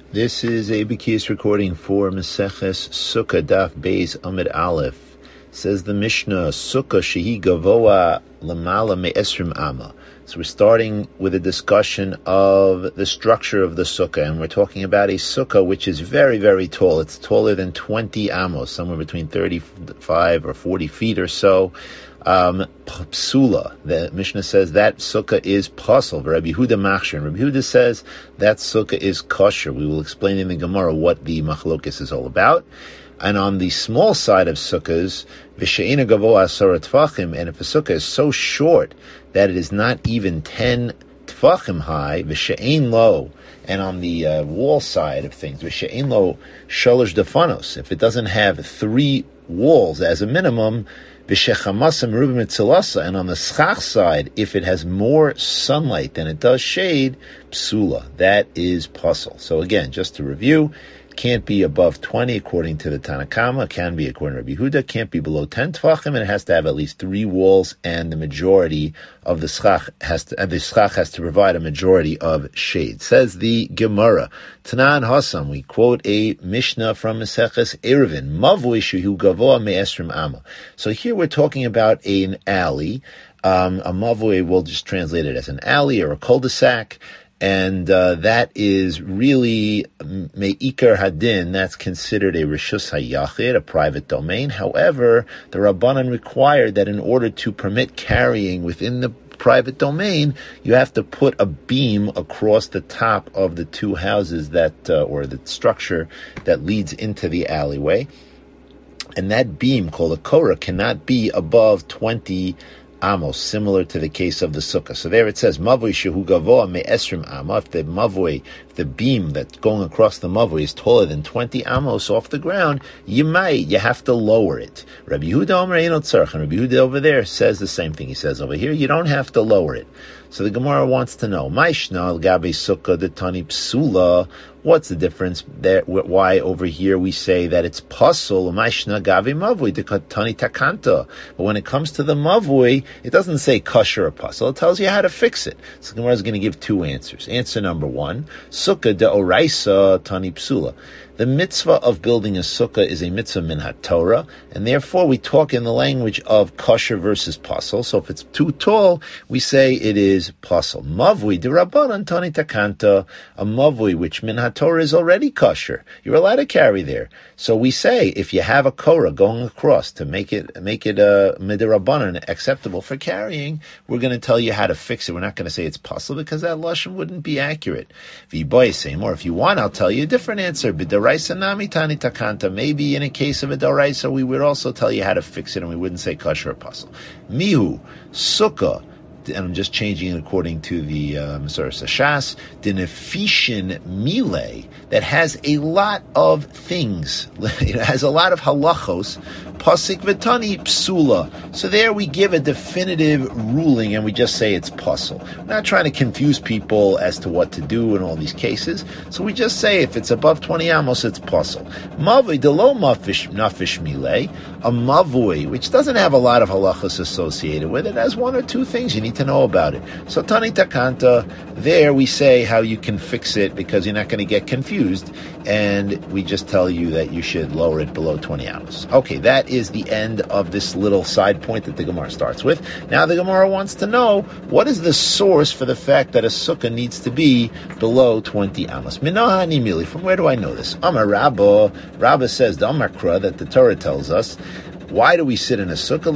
This is a B'kiyas recording for Maseches Sukkah Daf Beis Amid Aleph. Says the Mishnah, Sukkah shehi gavoa lamala me'esrim amma. So we're starting with a discussion of the structure of the sukkah, and we're talking about a sukkah which is very, very tall. It's taller than 20 amos, somewhere between 35 or 40 feet or so. Psula, the Mishnah says that sukkah is pasul. Rabbi Yehuda machshir. Rabbi Yehuda says that sukkah is kosher. We will explain in the Gemara what the machlokes is all about. And on the small side of sukkahs, v'she'ena gavoa asara tfachim, and if a sukkah is so short that it is not even 10 tfachim high, v'she'en lo, and on the wall side of things, v'she'en lo shalosh defanos, if it doesn't have 3 walls as a minimum, v'shechamasam rubim etzilasa, and on the schach side, if it has more sunlight than it does shade, psula, that is pasul. So again, just to review, can't be above 20 according to the Tanakama, can be according to Rabbi Yehuda, can't be below 10 tefachim, and it has to have at least 3 walls, and the majority of the schach has to provide a majority of shade. Says the Gemara, Tanan Hassam, we quote a Mishnah from Maseches Eruvin, Mavui shehu gavoa me'esrim amma. So here we're talking about an alley. A mavui, we'll just translate it as an alley or a cul-de-sac. And that is really me'ikar hadin. That's considered a rishus hayachid, a private domain. However, the Rabbanan required that in order to permit carrying within the private domain, you have to put a beam across the top of the 2 houses that, or the structure that leads into the alleyway. And that beam, called a korah, cannot be above 20 amos, similar to the case of the sukkah. So there it says, mavoi shehu gavoa me'esrim amma. If the mavoi, the beam that's going across the mavoi is taller than 20 amos off the ground, you have to lower it. Rabbi Yehuda Omer eino tzarich, and Rabbi Yehuda over there says the same thing. He says over here, you don't have to lower it. So the Gemara wants to know, Maishna al-gabe sukkah detani psula. What's the difference there? Why over here we say that it's pasul? Maishna gavi mavui dekatani takanta. But when it comes to the mavui, it doesn't say kosher or pasul. It tells you how to fix it. So the Gemara is going to give 2 answers. Answer number 1: sukkah de oraisa tani psula. The mitzvah of building a sukkah is a mitzvah min ha-Torah, and therefore we talk in the language of kosher versus pasul. So if it's too tall, we say it is pasul. Mavui de rabbanan tani takanta, a mavui which min ha-Torah is already kosher. You're allowed to carry there. So we say if you have a korah going across to make it midrabbanan acceptable for carrying, we're going to tell you how to fix it. We're not going to say it's pasul because that lashon wouldn't be accurate. Or if you want, I'll tell you a different answer. Maybe in a case of a daraisa, we would also tell you how to fix it, and we wouldn't say kosher or pasul. Mihu, sukkah, and I'm just changing it according to the Masoras Hashas, the nefishin mile, that has a lot of things, it has a lot of halachos, pasik v'tani psula. So there we give a definitive ruling, and we just say it's pasul. We're not trying to confuse people as to what to do in all these cases, so we just say if it's above 20 amos, it's pasul. Mavui delo nafish mile, a mavui which doesn't have a lot of halachos associated with it, has 1 or 2 things you need to know about it. So Tani Takanta, there we say how you can fix it because you're not going to get confused, and we just tell you that you should lower it below 20 hours. Okay, that is the end of this little side point that the Gemara starts with. Now the Gemara wants to know, what is the source for the fact that a sukkah needs to be below 20 amos? Minahani mili, from where do I know this? Amar Rabba, Rabba says, the Amakra, that the Torah tells us, why do we sit in a sukkah?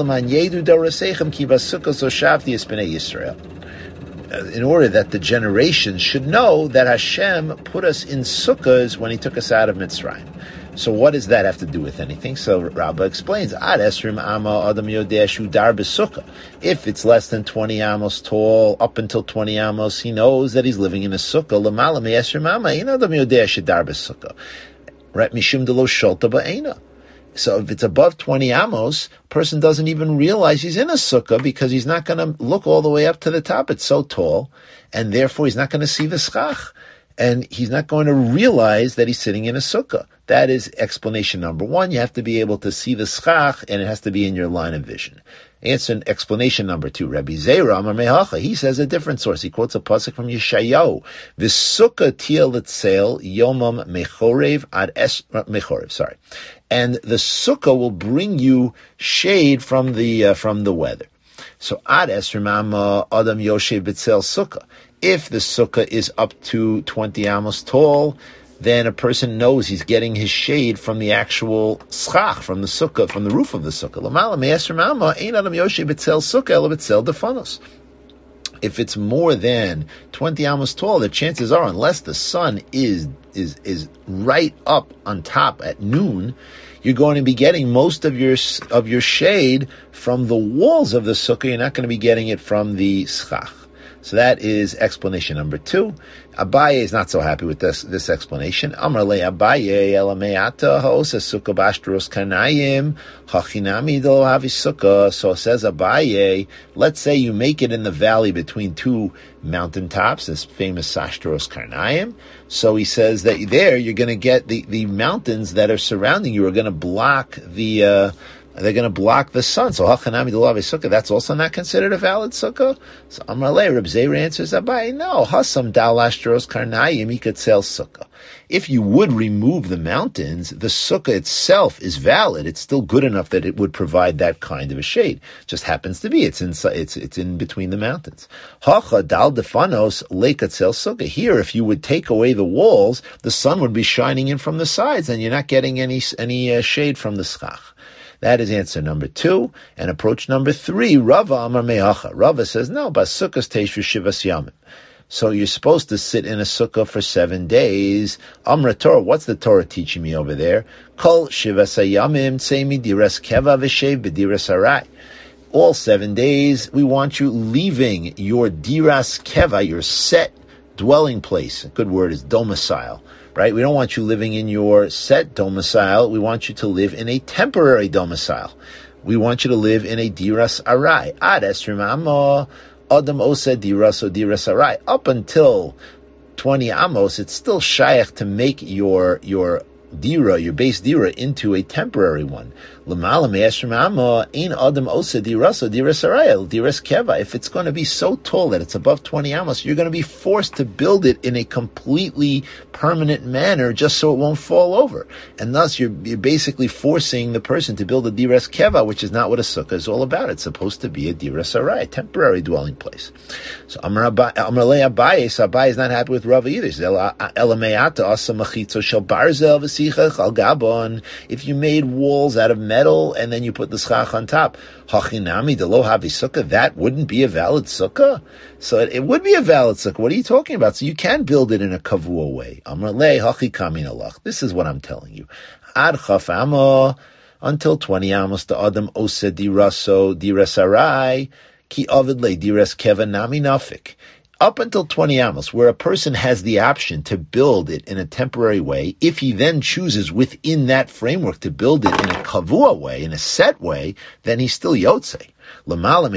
In order that the generations should know that Hashem put us in sukkahs when He took us out of Mitzrayim. So what does that have to do with anything? So Rabbah explains, if it's less than 20 amos tall, up until 20 amos, he knows that he's living in a sukkah. Right? Mishum de lo sholta ba'ena. So if it's above 20 amos, a person doesn't even realize he's in a sukkah because he's not going to look all the way up to the top. It's so tall, and therefore he's not going to see the schach, and he's not going to realize that he's sitting in a sukkah. That is explanation number 1. You have to be able to see the schach, and it has to be in your line of vision. Answer explanation number 2. Rabbi Zera Amar Mehacha. He says a different source. He quotes a pasuk from Yeshayahu. V'sukkah tia l'tzel yomam mechorev ad es mechorev. Sorry, and the sukkah will bring you shade from the weather. So ad esrim amma adam yoshev b'tzel sukkah. If the sukkah is up to 20 amos tall, then a person knows he's getting his shade from the actual schach, from the sukkah, from the roof of the sukkah. If it's more than 20 amos tall, the chances are, unless the sun is right up on top at noon, you're going to be getting most of your shade from the walls of the sukkah. You're not going to be getting it from the schach. So that is explanation number 2. Abaye is not so happy with this explanation. Amar le Abaye elameata haosa sukkah b'ashtros kanayim hachinami do havi sukkah. So says Abaye, let's say you make it in the valley between 2 mountaintops, this famous Sastros Karnayim. So he says that there you're going to get the mountains that are surrounding you are going to block they're going to block the sun. So hachanami delavi sukkah, that's also not considered a valid sukkah. So Amalei Reb Zera answers Abai, no, hasam dal ashtros karnayim, he could sell sukkah. If you would remove the mountains, the sukkah itself is valid. It's still good enough that it would provide that kind of a shade. Just happens to be it's in between the mountains. Hacha dal defanos lekatzel sukkah. Here, if you would take away the walls, the sun would be shining in from the sides, and you're not getting any shade from the schach. That is answer number 2. And approach number 3, Rava Amar Mehacha. Rava says, no, Basukkahs Teishu Shivas Yamim. So you're supposed to sit in a sukkah for 7 days. Amra Torah, what's the Torah teaching me over there? Kol Shivas Yamim Tzei Diras Keva V'Shev B'Diras Arai. All 7 days, we want you leaving your Diras Keva, your set dwelling place. A good word is domicile. Right? We don't want you living in your set domicile. We want you to live in a temporary domicile. We want you to live in a diras arai. Ad esrim amo adam osa diras o diras arai. Up until 20 amos, it's still shaykh to make your dira, your base dira, into a temporary one. If it's going to be so tall that it's above 20 amos, you're going to be forced to build it in a completely permanent manner just so it won't fall over. And thus you're basically forcing the person to build a diras keva, which is not what a sukkah is all about. It's supposed to be a diras arai, a temporary dwelling place. So Amar Abaye is not happy with Rava either. He says, if you made walls out of metal and then you put the schach on top, hachinami delo havi sukkah, that wouldn't be a valid sukkah. So it would be a valid sukkah. What are you talking about? So you can build it in a kavua way. Amar le hachi kamin alach. This is what I'm telling you. Ad chaf amo, until 20 amos, the adam ose diraso dirasarai ki ovid le diras keva nami nafik. Up until 20 amos, where a person has the option to build it in a temporary way, if he then chooses within that framework to build it in a kavua way, in a set way, then he's still yotzei. But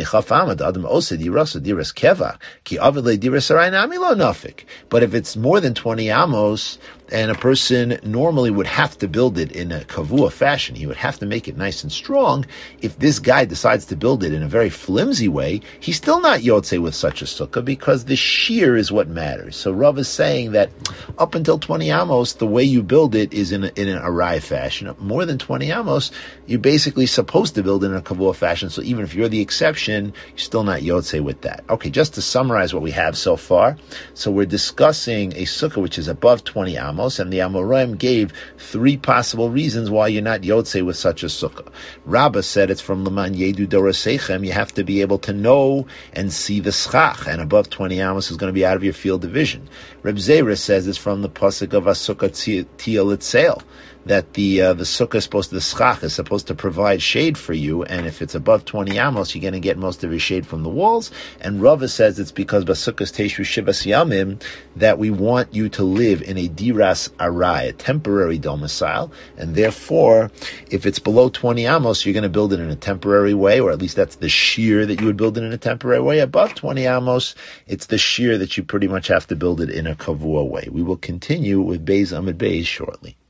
if it's more than 20 amos, and a person normally would have to build it in a kavua fashion, he would have to make it nice and strong. If this guy decides to build it in a very flimsy way, he's still not yotzei with such a sukkah, because the shear is what matters. So Rav is saying that up until 20 amos, the way you build it is in an arai fashion. More than 20 amos, you're basically supposed to build it in a kavua fashion. So even if you're the exception, you're still not yotzei with that. Okay, just to summarize what we have so far. So we're discussing a sukkah which is above 20 amos, and the Amoraim gave 3 possible reasons why you're not yotzei with such a sukkah. Rabbah said it's from Leman Yedu Dorasechem. You have to be able to know and see the schach, and above 20 amos is going to be out of your field of vision. Reb Zera says it's from the pasuk of Asukah Tia Litzel, that the sukkah is supposed to, the schach is supposed to provide shade for you, and if it's above 20 amos, you're going to get most of your shade from the walls. And Rava says it's because Basukkahs Teishu Shivas Yamim, that we want you to live in a diras arai, a temporary domicile, and therefore, if it's below 20 amos, you're going to build it in a temporary way, or at least that's the shear that you would build it in a temporary way. Above 20 amos, it's the shear that you pretty much have to build it in a kavua way. We will continue with Beis Amid Beis shortly.